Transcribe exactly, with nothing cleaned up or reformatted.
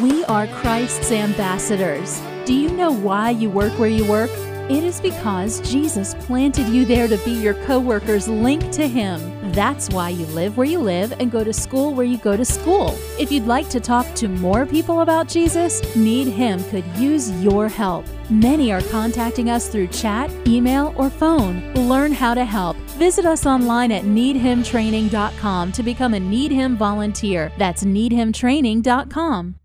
We are Christ's ambassadors. Do you know why you work where you work? It is because Jesus planted you there to be your co-workers linked to Him. That's why you live where you live and go to school where you go to school. If you'd like to talk to more people about Jesus, Need Him could use your help. Many are contacting us through chat, email, or phone. Learn how to help. Visit us online at need him training dot com to become a Need Him volunteer. That's need him training dot com.